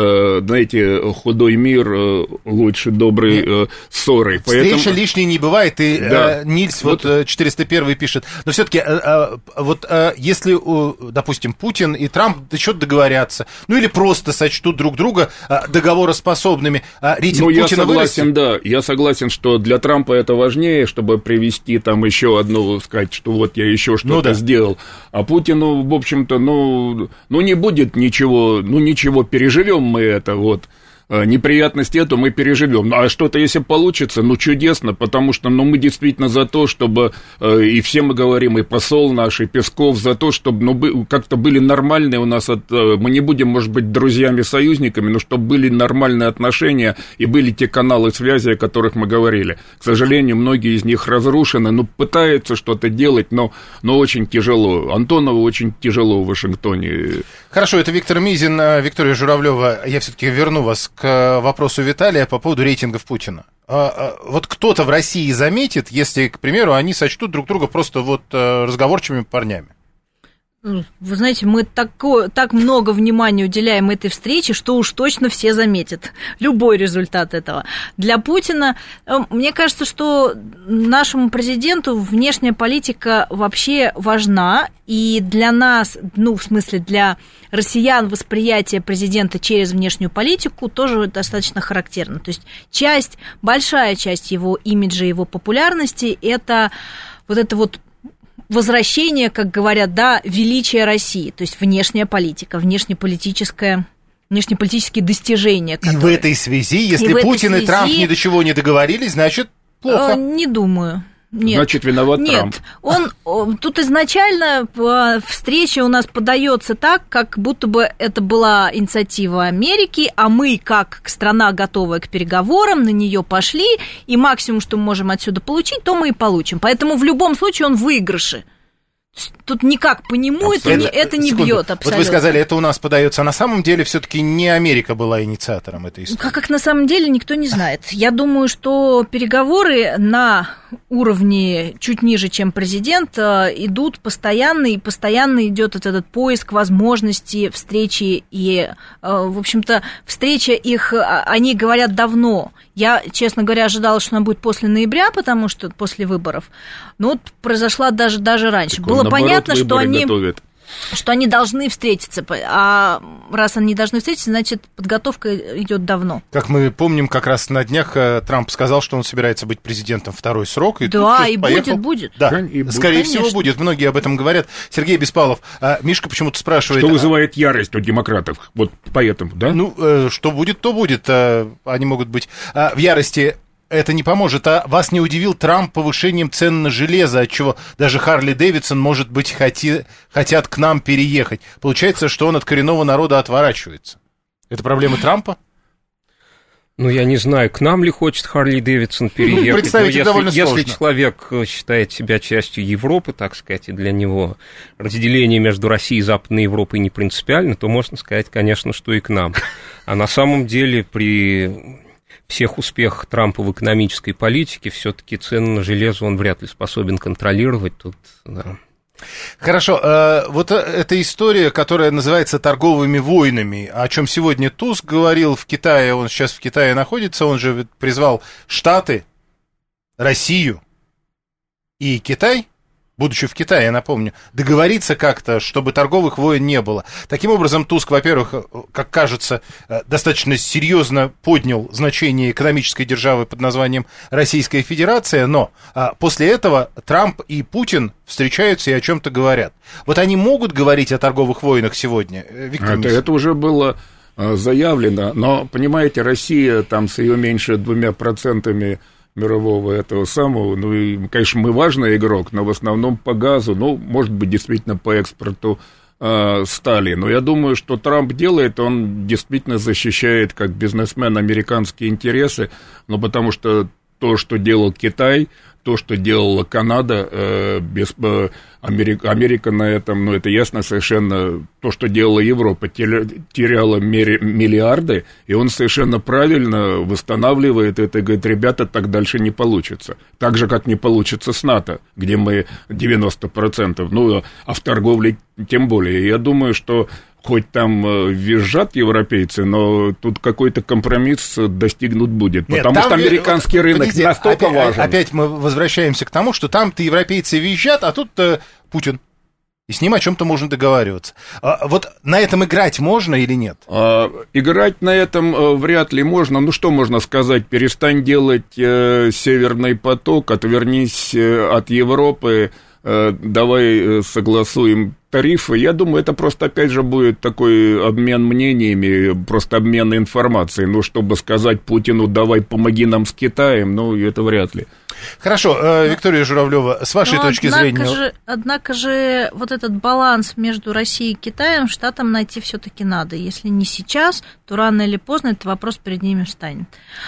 знаете, худой мир лучше доброй ссоры. Встреча Поэтому... лишней не бывает, и да. э, Нильс вот, вот четыреста первый пишет. Но все-таки, э, э, вот э, если, э, допустим, Путин и Трамп что-то договорятся, ну или просто сочтут друг друга э, договороспособными, э, рейтинг ну, Путина я согласен, вырастет? да, я согласен, что для Трампа это важнее, чтобы привести там еще одну, сказать, что вот я еще что-то ну, да. сделал. А Путину, в общем-то, ну, ну не будет ничего, ну ничего, переживем мы это, вот, неприятности эту мы переживем. А что-то, если получится, ну, чудесно, потому что, ну, мы действительно за то, чтобы, и все мы говорим, и посол наш, и Песков, за то, чтобы, ну, как-то были нормальные у нас, от, мы не будем, может быть, друзьями-союзниками, но чтобы были нормальные отношения, и были те каналы связи, о которых мы говорили. К сожалению, многие из них разрушены, ну, пытаются что-то делать, но, но очень тяжело. Антонову очень тяжело в Вашингтоне. Хорошо, это Виктор Мизин, Виктория Журавлева. Я все-таки верну вас к вопросу Виталия по поводу рейтингов Путина. Вот кто-то в России заметит, если, к примеру, они сочтут друг друга просто вот разговорчивыми парнями. Вы знаете, мы такое, так много внимания уделяем этой встрече, что уж точно все заметят любой результат этого. Для Путина, мне кажется, что нашему президенту внешняя политика вообще важна, и для нас, ну, в смысле, для россиян восприятие президента через внешнюю политику тоже достаточно характерно. То есть часть, большая часть его имиджа, его популярности – это вот это вот возвращение, как говорят, да, величия России, то есть внешняя политика, внешнеполитическое, внешнеполитические достижения. Которые... И в этой связи, если и Путин связи... и Трамп ни до чего не договорились, значит, плохо. Не думаю. Нет. Значит, виноват Нет. Трамп. Он, он, тут изначально встреча у нас подается так, как будто бы это была инициатива Америки, а мы, как страна, готовая к переговорам, на нее пошли, и максимум, что мы можем отсюда получить, то мы и получим. Поэтому в любом случае он в выигрыше. Тут никак по нему это, это, это не секунду. Бьет абсолютно. Вот вы сказали, это у нас подается. На самом деле, все-таки не Америка была инициатором этой истории. Как, как на самом деле, никто не знает. Я думаю, что переговоры на уровне чуть ниже, чем президент, идут постоянно, и постоянно идет этот поиск возможности встречи. И, в общем-то, встреча их, они говорят давно. Я, честно говоря, ожидала, что она будет после ноября, потому что после выборов. Но вот произошла даже, даже раньше. Так было наоборот, понятно, что они, что они должны встретиться. А раз они должны встретиться, значит, подготовка идет давно. Как мы помним, как раз на днях Трамп сказал, что он собирается быть президентом второй срок. И да, и поехал. будет, будет. Да, и скорее Конечно. всего, будет. Многие об этом говорят. Сергей Беспалов. А Мишка почему-то спрашивает... Что вызывает ярость у демократов? Вот поэтому, да? Ну, э, что будет, то будет. А, они могут быть а, в ярости... Это не поможет. А вас не удивил Трамп повышением цен на железо, отчего даже Харли Дэвидсон, может быть, хоти, хотят к нам переехать? Получается, что он от коренного народа отворачивается. Это проблема Трампа? Ну, я не знаю, к нам ли хочет Харли Дэвидсон переехать. Ну, представить если, довольно сложно. Если человек считает себя частью Европы, так сказать, и для него разделение между Россией и Западной Европой не принципиально, то можно сказать, конечно, что и к нам. А на самом деле при... всех успехах Трампа в экономической политике, все-таки цены на железо он вряд ли способен контролировать. Тут, да. Хорошо, э, вот эта история, которая называется торговыми войнами, о чем сегодня Туск говорил в Китае, он сейчас в Китае находится, он же призвал Штаты, Россию и Китай, будучи в Китае, я напомню, договориться как-то, чтобы торговых войн не было. Таким образом, Туск, во-первых, как кажется, достаточно серьезно поднял значение экономической державы под названием Российская Федерация, но а, после этого Трамп и Путин встречаются и о чем-то говорят. Вот они могут говорить о торговых войнах сегодня, Виктор это, это уже было заявлено, но, понимаете, Россия там с ее меньше двумя процентами мирового этого самого, ну, и, конечно, мы важный игрок, но в основном по газу, ну, может быть, действительно по экспорту э, стали, но я думаю, что Трамп делает, он действительно защищает как бизнесмен американские интересы, но потому что то, что делал Китай, то, что делала Канада, э, без, э, Америка, Америка на этом, ну, это ясно совершенно, то, что делала Европа, теряла миллиарды, и он совершенно правильно восстанавливает это и говорит, ребята, так дальше не получится. Так же, как не получится с НАТО, где мы девяносто процентов, ну, а в торговле тем более. Я думаю, что хоть там визжат европейцы, но тут какой-то компромисс достигнут будет. Нет, потому что американский рынок подожди, настолько опять, важен. Опять мы возвращаемся к тому, что там-то европейцы визжат, а тут-то Путин. И с ним о чем-то можно договариваться. А, вот на этом играть можно или нет? А, играть на этом а, вряд ли можно. Ну, что можно сказать? Перестань делать э, Северный поток, отвернись э, от Европы, э, давай э, согласуем тарифы. Я думаю, это просто, опять же, будет такой обмен мнениями, просто обмен информацией. Ну, чтобы сказать Путину, давай помоги нам с Китаем, ну, это вряд ли. Хорошо, Виктория Журавлева, с вашей Но точки однако зрения... Же, однако же вот этот баланс между Россией и Китаем Штатам найти все-таки надо. Если не сейчас, то рано или поздно этот вопрос перед ними встанет.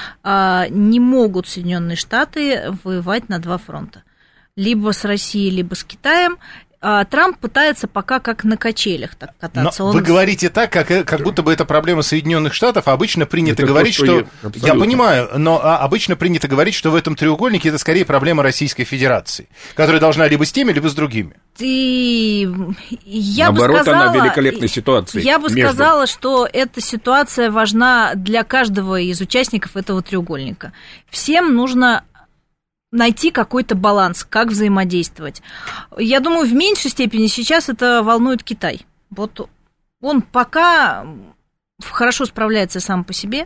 Не могут Соединенные Штаты воевать на два фронта. Либо с Россией, либо с Китаем. Трамп пытается пока как на качелях так кататься. Но Он... Вы говорите так, как, как будто бы это проблема Соединенных Штатов. Обычно принято это говорить, то, что... что... Я, я понимаю, но обычно принято говорить, что в этом треугольнике это скорее проблема Российской Федерации, которая должна либо с теми, либо с другими. И я Наоборот, бы сказала, она в великолепной ситуации. Я бы между... сказала, что эта ситуация важна для каждого из участников этого треугольника. Всем нужно найти какой-то баланс, как взаимодействовать. Я думаю, в меньшей степени сейчас это волнует Китай. Вот он пока хорошо справляется сам по себе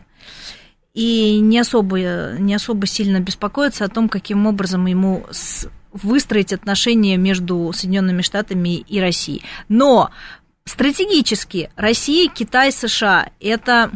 и не особо, не особо сильно беспокоится о том, каким образом ему выстроить отношения между Соединенными Штатами и Россией. Но стратегически Россия, Китай, США – это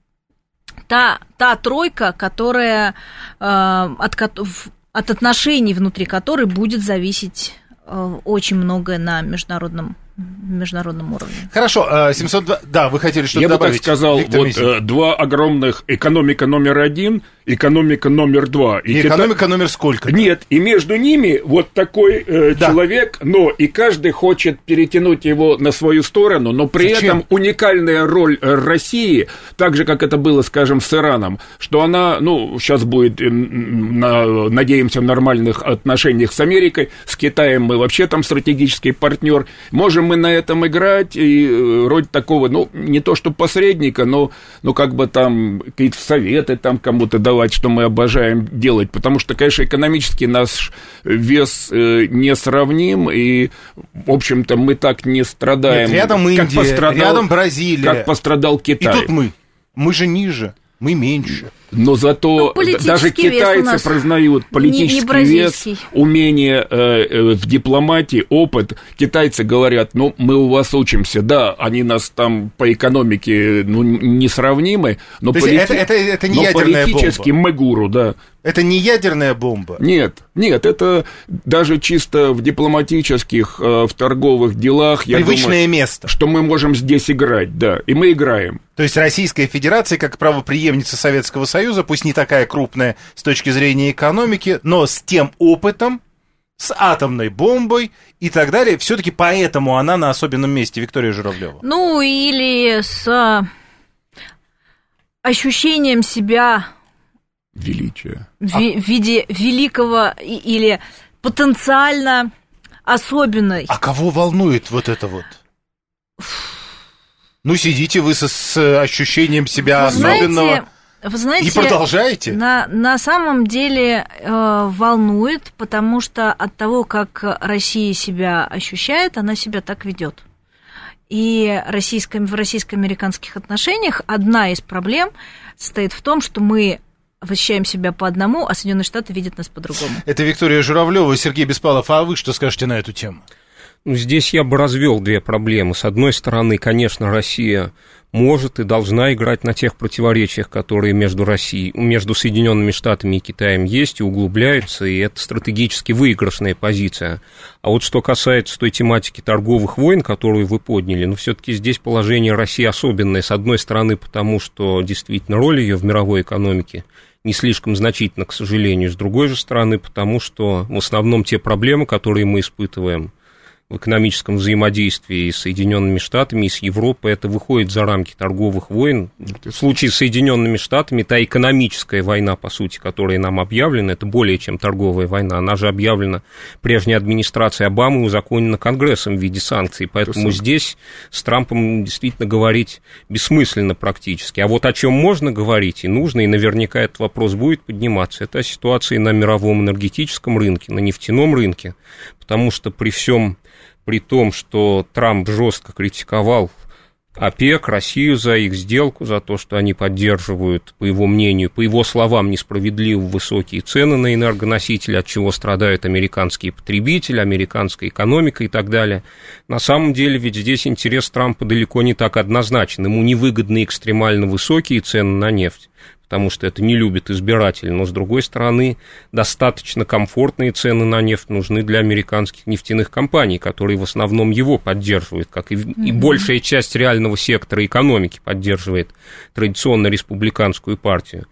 та, та тройка, которая э, от от отношений, внутри которой будет зависеть э, очень многое на международном, международном уровне. Хорошо, семьсот два... Да, вы хотели что-то Я добавить? Я бы так сказал, Виктор вот э, два огромных, экономика номер один, экономика номер два. И, и Китай... экономика номер сколько? Нет, и между ними вот такой э, да. человек, но и каждый хочет перетянуть его на свою сторону, но при Зачем? этом уникальная роль России, так же, как это было, скажем, с Ираном, что она, ну, сейчас будет, э, на, надеемся, в нормальных отношениях с Америкой, с Китаем мы вообще там стратегический партнер, можем мы на этом играть, и э, роль такого, ну, не то что посредника, но, ну, как бы там какие-то советы там кому-то давать, что мы обожаем делать, потому что, конечно, экономически наш вес э, несравним, и, в общем-то, мы так не страдаем. Нет, рядом Индия, как пострадал, рядом Бразилия. Как пострадал Китай. И тут мы. Мы же ниже, мы меньше. Но зато ну, даже китайцы признают политический не, не вес, умение э, в дипломатии, опыт. Китайцы говорят, ну, мы у вас учимся. Да, они нас там по экономике ну, несравнимы, но, полити... это, это, это не но ядерная политически бомба. мы гуру, да. Это не ядерная бомба? Нет, нет, это даже чисто в дипломатических, в торговых делах. Привычное я думаю, место. Что мы можем здесь играть, да, и мы играем. То есть Российская Федерация, как правопреемница Советского Союза, пусть не такая крупная с точки зрения экономики, но с тем опытом, с атомной бомбой и так далее, все-таки поэтому она на особенном месте, Виктория Журавлева. Ну, или с ощущением себя... Величия. В, а... в виде великого или потенциально особенной. А кого волнует вот это вот? Ну, сидите вы со, с ощущением себя вы особенного знаете, вы знаете, и продолжаете. На, на самом деле э, волнует, потому что от того, как Россия себя ощущает, она себя так ведет. И российско, в российско-американских отношениях одна из проблем состоит в том, что мы ощущаем себя по одному, а Соединенные Штаты видят нас по-другому. Это Виктория Журавлева и Сергей Беспалов. А вы что скажете на эту тему? Ну, здесь я бы развел две проблемы. С одной стороны, конечно, Россия может и должна играть на тех противоречиях, которые между Россией, между Соединенными Штатами и Китаем есть, и углубляются, и это стратегически выигрышная позиция. А вот что касается той тематики торговых войн, которую вы подняли, ну, все-таки здесь положение России особенное. С одной стороны, потому что действительно роль ее в мировой экономике не слишком значительна, к сожалению. С другой же стороны, потому что в основном те проблемы, которые мы испытываем в экономическом взаимодействии с Соединенными Штатами и с Европой, это выходит за рамки торговых войн. В случае с Соединенными Штатами та экономическая война, по сути, которая нам объявлена, это более чем торговая война. Она же объявлена прежней администрацией Обамы и узаконена Конгрессом в виде санкций. Поэтому здесь с Трампом действительно говорить бессмысленно практически. А вот о чем можно говорить и нужно, и наверняка этот вопрос будет подниматься, это о ситуации на мировом энергетическом рынке, на нефтяном рынке. Потому что при всем при том, что Трамп жестко критиковал ОПЕК, Россию за их сделку, за то, что они поддерживают, по его мнению, по его словам, несправедливо высокие цены на энергоносители, от чего страдают американские потребители, американская экономика и так далее. На самом деле, ведь здесь интерес Трампа далеко не так однозначен. Ему невыгодны экстремально высокие цены на нефть, потому что это не любит избиратель, но, с другой стороны, достаточно комфортные цены на нефть нужны для американских нефтяных компаний, которые в основном его поддерживают, как и, mm-hmm. и большая часть реального сектора экономики поддерживает традиционно республиканскую партию.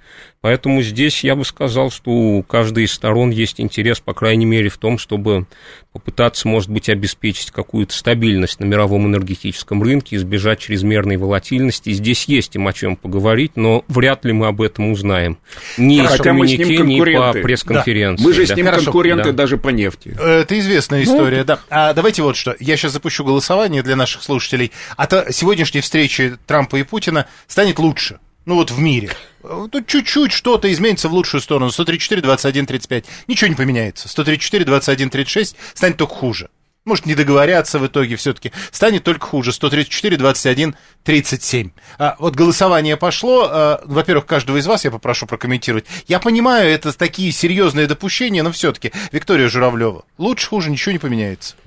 Поэтому здесь я бы сказал, что у каждой из сторон есть интерес, по крайней мере, в том, чтобы попытаться, может быть, обеспечить какую-то стабильность на мировом энергетическом рынке, избежать чрезмерной волатильности. Здесь есть им о чем поговорить, но вряд ли мы об этом узнаем. Ни в коммюнике, ни по пресс-конференции. Да. Мы же с ним Хорошо. конкуренты да. даже по нефти. Это известная история, ну, да. А давайте вот что. Я сейчас запущу голосование для наших слушателей. От сегодняшней встречи Трампа и Путина станет лучше. Ну вот в мире. Тут чуть-чуть что-то изменится в лучшую сторону. сто тридцать четыре, двадцать один, тридцать пять. Ничего не поменяется. сто тридцать четыре, двадцать один, тридцать шесть станет только хуже. Может, не договорятся в итоге все-таки. Станет только хуже. сто тридцать четыре, двадцать один, тридцать семь. А, вот голосование пошло. А, во-первых, каждого из вас я попрошу прокомментировать. Я понимаю, это такие серьезные допущения, но все-таки. Виктория Журавлева. Лучше, хуже, ничего не поменяется.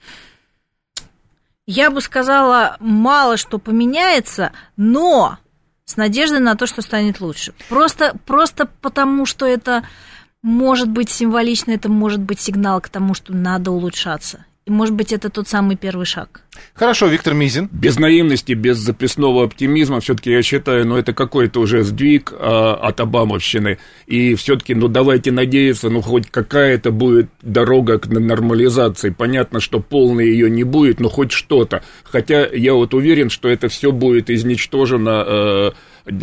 Я бы сказала, мало что поменяется, но с надеждой на то, что станет лучше. Просто, просто потому, что это может быть символично, это может быть сигнал к тому, что надо улучшаться. И, может быть, это тот самый первый шаг. Хорошо, Виктор Мизин. Без наивности, без записного оптимизма, все-таки я считаю, ну, это какой-то уже сдвиг а, от обамовщины. И все-таки, ну, давайте надеяться, ну, хоть какая-то будет дорога к нормализации. Понятно, что полной ее не будет, но хоть что-то. Хотя я вот уверен, что это все будет изничтожено, э,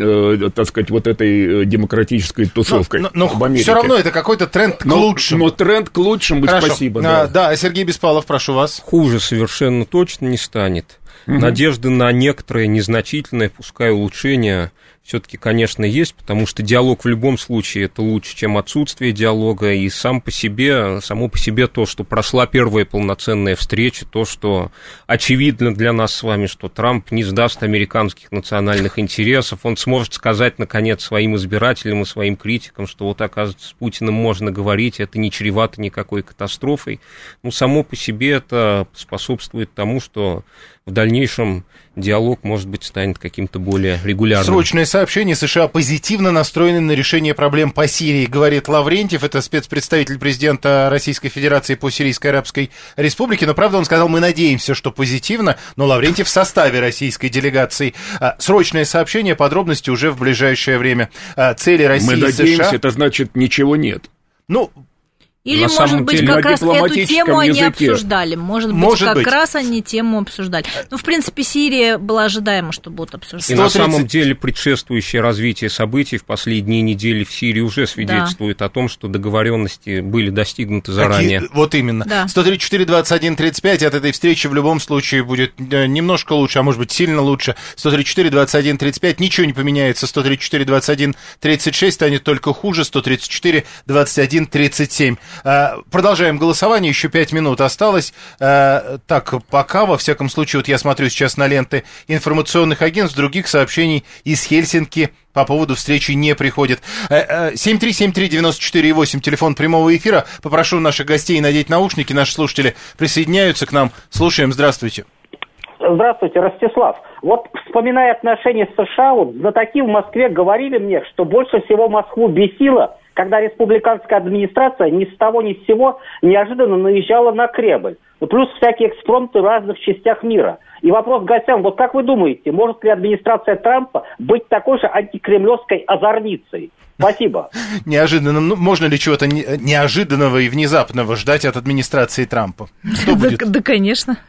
э, так сказать, вот этой демократической тусовкой. Но, но, но все равно это какой-то тренд к но, лучшему. Но тренд к лучшему, Хорошо. Спасибо. А, да. да, Сергей Беспалов, прошу вас. Хуже совершенно точно не станет. Угу. Надежды на некоторые незначительные, пускай улучшения, все-таки, конечно, есть, потому что диалог в любом случае это лучше, чем отсутствие диалога, и сам по себе, само по себе то, что прошла первая полноценная встреча, то, что очевидно для нас с вами, что Трамп не сдаст американских национальных интересов, он сможет сказать, наконец, своим избирателям и своим критикам, что вот, оказывается, с Путиным можно говорить, это не чревато никакой катастрофой. Ну, само по себе это способствует тому, что в дальнейшем диалог, может быть, станет каким-то более регулярным. Срочное сообщение. США позитивно настроены на решение проблем по Сирии, говорит Лаврентьев. Это спецпредставитель президента Российской Федерации по Сирийской Арабской Республике. Но, правда, он сказал, мы надеемся, что позитивно, но Лаврентьев в составе российской делегации. Срочное сообщение, подробности уже в ближайшее время. Цели России и США... Мы надеемся, это значит, ничего нет. Ну... Или, на может быть, деле, как раз эту тему они языке. обсуждали. Может быть, Может как быть. раз они тему обсуждали. Ну, в принципе, Сирия была ожидаема, что будут обсуждать. И на самом деле предшествующее развитие событий в последние недели в Сирии уже свидетельствует да. о том, что договоренности были достигнуты заранее. Какие? Вот именно. Да. сто тридцать четыре, двадцать один, тридцать пять от этой встречи в любом случае будет немножко лучше, а может быть сильно лучше. сто тридцать четыре, двадцать один, тридцать пять ничего не поменяется. сто тридцать четыре, двадцать один, тридцать шесть станет только хуже. сто тридцать четыре, двадцать один, тридцать семь. Продолжаем. Продолжаем голосование, еще пять минут осталось. Э, так, пока, во всяком случае, вот я смотрю сейчас на ленты информационных агентств, других сообщений из Хельсинки по поводу встречи не приходит. семь три семь три девять четыре восемь, телефон прямого эфира. Попрошу наших гостей надеть наушники, наши слушатели присоединяются к нам. Слушаем, здравствуйте. Здравствуйте, Ростислав. Вот, вспоминая отношения с США, вот знатоки в Москве говорили мне, что больше всего Москву бесило, когда республиканская администрация ни с того ни с сего неожиданно наезжала на Кремль. Ну, плюс всякие экспромты в разных частях мира. И вопрос к гостям, вот как вы думаете, может ли администрация Трампа быть такой же антикремлевской озорницей? Спасибо. Неожиданно. Ну, можно ли чего-то неожиданного и внезапного ждать от администрации Трампа? Что будет? Да, да, конечно.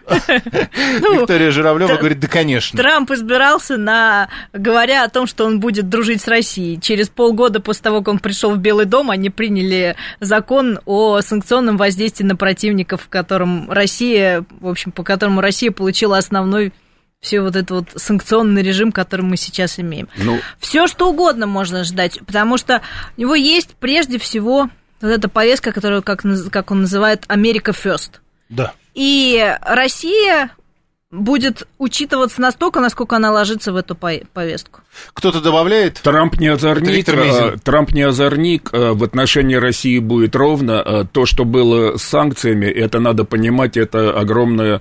Виктория Журавлева говорит, да, конечно. Трамп избирался, на, говоря о том, что он будет дружить с Россией. Через полгода после того, как он пришел в Белый дом, они приняли закон о санкционном воздействии на противников, в котором Россия, в общем, по которому Россия получила основной все вот этот вот санкционный режим, который мы сейчас имеем. Ну... Все что угодно можно ждать, потому что у него есть прежде всего вот эта повестка, которую, как, как он называет, Америка First. Да. И Россия будет учитываться настолько, насколько она ложится в эту повестку. Кто-то добавляет? Трамп не озорник, Трамп не озорник, в отношении России будет ровно. То, что было с санкциями, это надо понимать, это огромное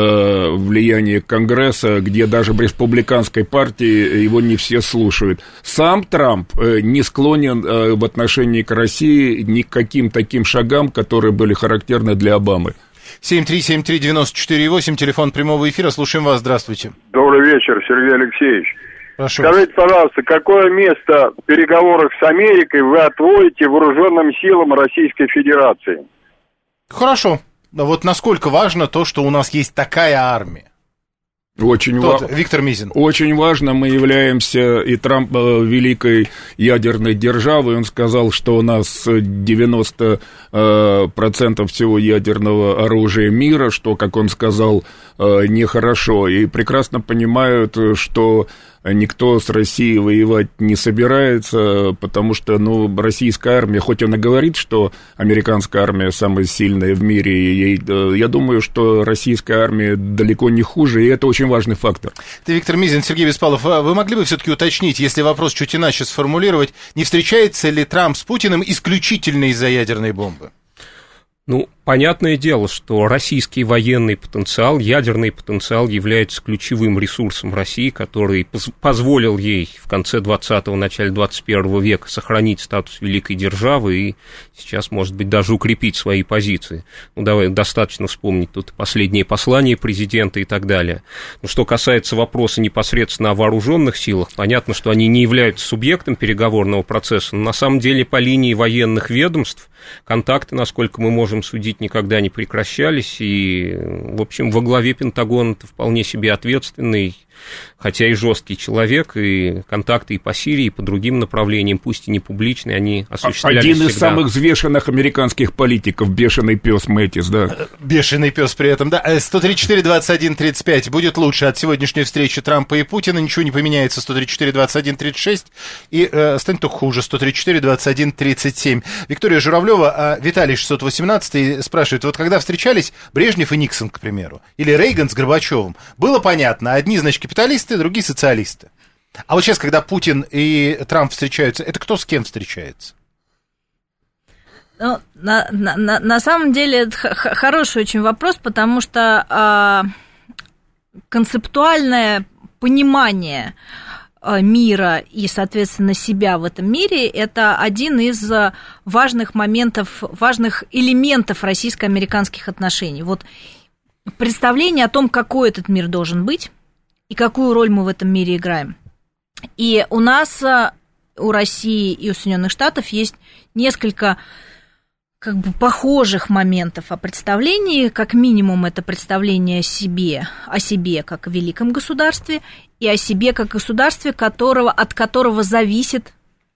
влияние Конгресса, где даже в республиканской партии его не все слушают. Сам Трамп не склонен в отношении к России ни к каким таким шагам, которые были характерны для Обамы. семь три семь три девять четыре восемь, телефон прямого эфира, слушаем вас, здравствуйте. Добрый вечер, Сергей Алексеевич. Прошу Скажите, вас. пожалуйста, какое место в переговорах с Америкой вы отводите вооруженным силам Российской Федерации? Хорошо. Вот насколько важно то, что у нас есть такая армия? Очень Тот, ва- Виктор Мизин. Очень важно, мы являемся, и Трамп э, великой ядерной державой, он сказал, что у нас девяносто процентов всего ядерного оружия мира, что, как он сказал, э, нехорошо, и прекрасно понимают, что никто с Россией воевать не собирается, потому что, ну, российская армия, хоть она говорит, что американская армия самая сильная в мире, и, и, я думаю, что российская армия далеко не хуже, и это очень важный фактор. Ты, Виктор Мизин, Сергей Беспалов, вы могли бы все-таки уточнить, если вопрос чуть иначе сформулировать, не встречается ли Трамп с Путиным исключительно из-за ядерной бомбы? Ну, понятное дело, что российский военный потенциал, ядерный потенциал является ключевым ресурсом России, который поз- позволил ей в конце двадцатого, начале двадцать первого века сохранить статус великой державы и сейчас, может быть, даже укрепить свои позиции. Ну, давай, достаточно вспомнить тут последние послания президента и так далее. Но что касается вопроса непосредственно о вооруженных силах, понятно, что они не являются субъектом переговорного процесса, но на самом деле по линии военных ведомств контакты, насколько мы можем судить, никогда не прекращались, и, в общем, во главе Пентагона-то вполне себе ответственный, хотя и жесткий человек, и контакты и по Сирии, и по другим направлениям, пусть и не публичные, они осуществлялись Один из всегда. самых взвешенных американских политиков, бешеный пес Мэтис, да. Бешеный пес при этом, да. сто тридцать четыре двадцать один тридцать пять будет лучше от сегодняшней встречи Трампа и Путина, ничего не поменяется, сто тридцать четыре двадцать один тридцать шесть, и э, станет только хуже, сто тридцать четыре двадцать один тридцать семь. Виктория Журавлева, э, Виталий шестьсот восемнадцать спрашивает, вот когда встречались Брежнев и Никсон, к примеру, или Рейган с Горбачевым, было понятно, одни, значит, капиталисты, другие социалисты. А вот сейчас, когда Путин и Трамп встречаются, это кто с кем встречается? Ну, на, на, на, на самом деле, это х- хороший очень вопрос, потому что а, концептуальное понимание мира и, соответственно, себя в этом мире, это один из важных моментов, важных элементов российско-американских отношений. Вот представление о том, какой этот мир должен быть, и какую роль мы в этом мире играем. И у нас, у России и у Соединенных Штатов есть несколько как бы похожих моментов о представлении. Как минимум, это представление о себе, о себе как о великом государстве, и о себе как государстве, которого, от которого зависит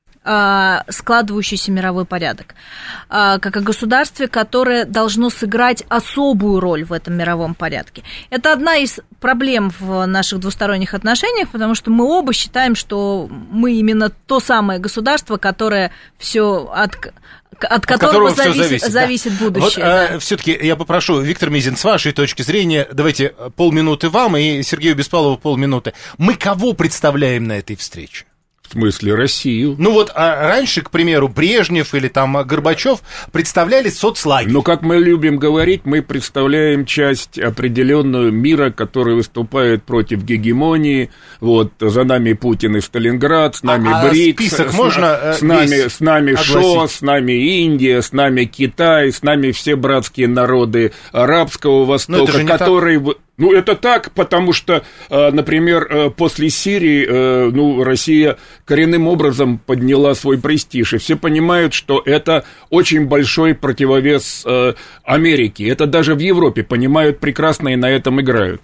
складывающийся мировой порядок, как о государстве, которое должно сыграть особую роль в этом мировом порядке. Это одна из проблем в наших двусторонних отношениях, потому что мы оба считаем, что мы именно то самое государство, которое все от, от, от которого, которого зависит, зависит, зависит да. будущее. Вот, да. а, все-таки я попрошу, Виктор Мизин, с вашей точки зрения, давайте полминуты вам и Сергею Беспалову полминуты. Мы кого представляем на этой встрече? В смысле, Россию. Ну вот а раньше, к примеру, Брежнев или там Горбачев представляли соцлагерь. Ну, как мы любим говорить, мы представляем часть определенную мира, который выступает против гегемонии. Вот, за нами Путин и Сталинград, с нами а, БРИКС. Список с, можно с нами, с нами ШО, огласить? с нами Индия, с нами Китай, с нами все братские народы Арабского Востока, которые... Ну, это так, потому что, например, после Сирии, ну, Россия коренным образом подняла свой престиж, и все понимают, что это очень большой противовес Америке. Это даже в Европе понимают прекрасно и на этом играют.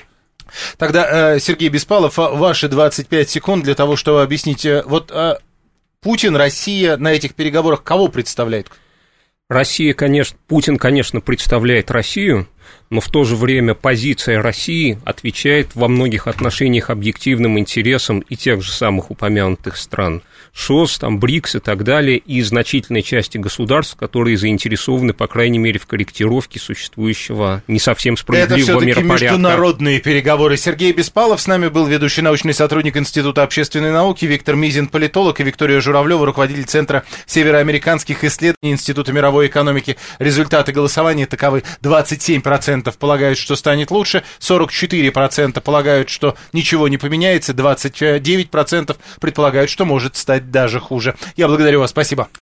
Тогда, Сергей Беспалов, ваши двадцать пять секунд для того, чтобы объяснить. Вот Путин, Россия на этих переговорах кого представляет? Россия, конечно, Путин, конечно, представляет Россию, но в то же время позиция России отвечает во многих отношениях объективным интересам и тех же самых упомянутых стран. ШОС, там, БРИКС и так далее, и значительной части государств, которые заинтересованы, по крайней мере, в корректировке существующего не совсем справедливого миропорядка. Это все-таки международные переговоры. Сергей Беспалов с нами был, ведущий научный сотрудник Института общественной науки, Виктор Мизин, политолог, и Виктория Журавлева, руководитель Центра североамериканских исследований Института мировой экономики. Результаты голосования таковы: двадцать семь процентов полагают, что станет лучше, сорок четыре процента полагают, что ничего не поменяется, двадцать девять процентов предполагают, что может стать даже хуже. Я благодарю вас, спасибо.